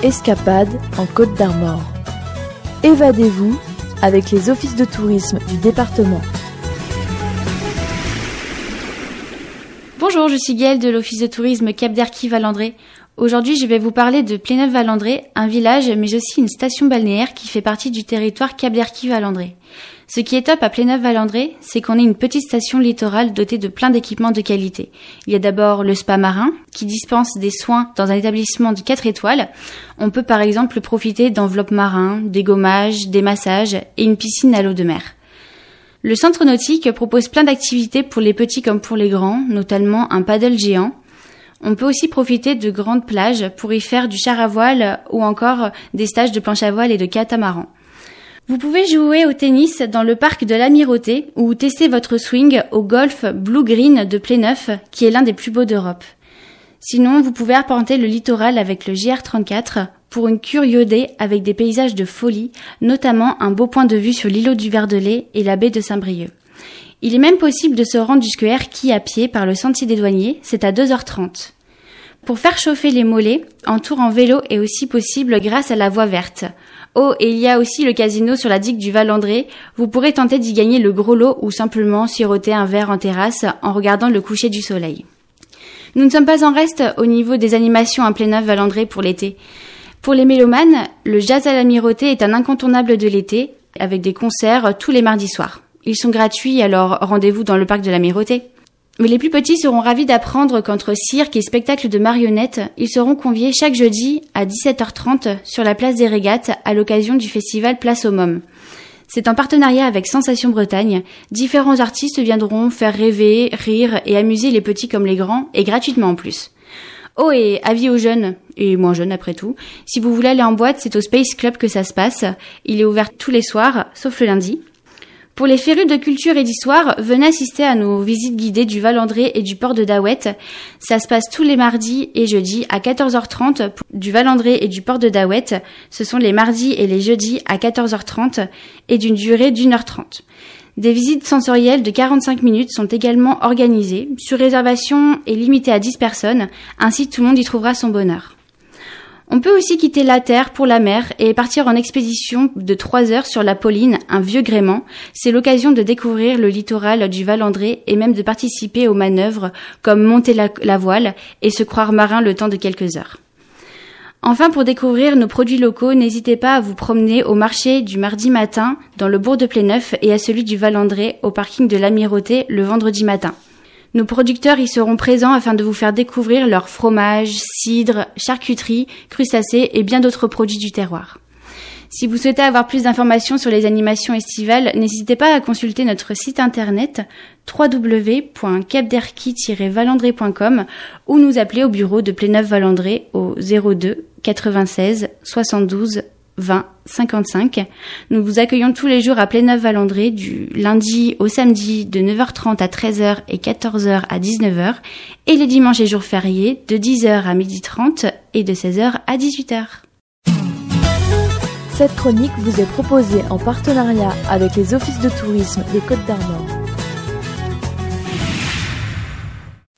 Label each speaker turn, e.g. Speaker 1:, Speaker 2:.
Speaker 1: escapade en Côte d'Armor. Évadez-vous avec les offices de tourisme du département.
Speaker 2: Bonjour, je suis Gaëlle de l'office de tourisme Cap d'Erquy-Valandré. Aujourd'hui, je vais vous parler de Pléneuf-Valandré, un village mais aussi une station balnéaire qui fait partie du territoire Cap d'Erquy-Valandré. Ce qui est top à Pléneuf-Valandré, c'est qu'on est une petite station littorale dotée de plein d'équipements de qualité. Il y a d'abord le spa marin, qui dispense des soins dans un établissement de 4 étoiles. On peut par exemple profiter d'enveloppes marins, des gommages, des massages et une piscine à l'eau de mer. Le centre nautique propose plein d'activités pour les petits comme pour les grands, notamment un paddle géant. On peut aussi profiter de grandes plages pour y faire du char à voile ou encore des stages de planche à voile et de catamaran. Vous pouvez jouer au tennis dans le parc de l'Amirauté ou tester votre swing au golf Blue Green de Pléneuf, qui est l'un des plus beaux d'Europe. Sinon, vous pouvez arpenter le littoral avec le JR34 pour une cure iodée avec des paysages de folie, notamment un beau point de vue sur l'îlot du Verdelet et la baie de Saint-Brieuc. Il est même possible de se rendre jusqu'au Erquy à pied par le sentier des douaniers, c'est à 2h30. Pour faire chauffer les mollets, un tour en vélo est aussi possible grâce à la voie verte. Oh, et il y a aussi le casino sur la digue du Valandré. Vous pourrez tenter d'y gagner le gros lot ou simplement siroter un verre en terrasse en regardant le coucher du soleil. Nous ne sommes pas en reste au niveau des animations à Pléneuf-Valandré pour l'été. Pour les mélomanes, le jazz à l'Amirauté est un incontournable de l'été, avec des concerts tous les mardis soirs. Ils sont gratuits, alors rendez-vous dans le parc de l'Amirauté. Mais les plus petits seront ravis d'apprendre qu'entre cirque et spectacle de marionnettes, ils seront conviés chaque jeudi à 17h30 sur la place des Régates à l'occasion du festival Place aux Mômes. C'est en partenariat avec Sensation Bretagne. Différents artistes viendront faire rêver, rire et amuser les petits comme les grands, et gratuitement en plus. Oh, et avis aux jeunes, et moins jeunes après tout, si vous voulez aller en boîte, c'est au Space Club que ça se passe. Il est ouvert tous les soirs, sauf le lundi. Pour les férus de culture et d'histoire, venez assister à nos visites guidées du Valandré et du port de Daouette. Ça se passe tous les mardis et jeudis à 14h30 du Valandré et du port de Daouette. Ce sont les mardis et les jeudis à 14h30 et d'une durée d'1h30. Des visites sensorielles de 45 minutes sont également organisées, sur réservation et limitées à 10 personnes, ainsi tout le monde y trouvera son bonheur. On peut aussi quitter la terre pour la mer et partir en expédition de 3 heures sur la Pauline, un vieux gréement. C'est l'occasion de découvrir le littoral du Valandré et même de participer aux manœuvres comme monter la voile et se croire marin le temps de quelques heures. Enfin, pour découvrir nos produits locaux, n'hésitez pas à vous promener au marché du mardi matin dans le bourg de Pléneuf et à celui du Valandré au parking de l'Amirauté le vendredi matin. Nos producteurs y seront présents afin de vous faire découvrir leurs fromages, cidres, charcuteries, crustacés et bien d'autres produits du terroir. Si vous souhaitez avoir plus d'informations sur les animations estivales, n'hésitez pas à consulter notre site internet www.capderquy-valandré.com ou nous appeler au bureau de Pléneuf-Valandré au 02 96 72 20 55. Nous vous accueillons tous les jours à Pléneuf-Valandré du lundi au samedi de 9h30 à 13h et 14h à 19h et les dimanches et jours fériés de 10h à 12h30 et de 16h à 18h.
Speaker 1: Cette chronique vous est proposée en partenariat avec les offices de tourisme des Côtes d'Armor.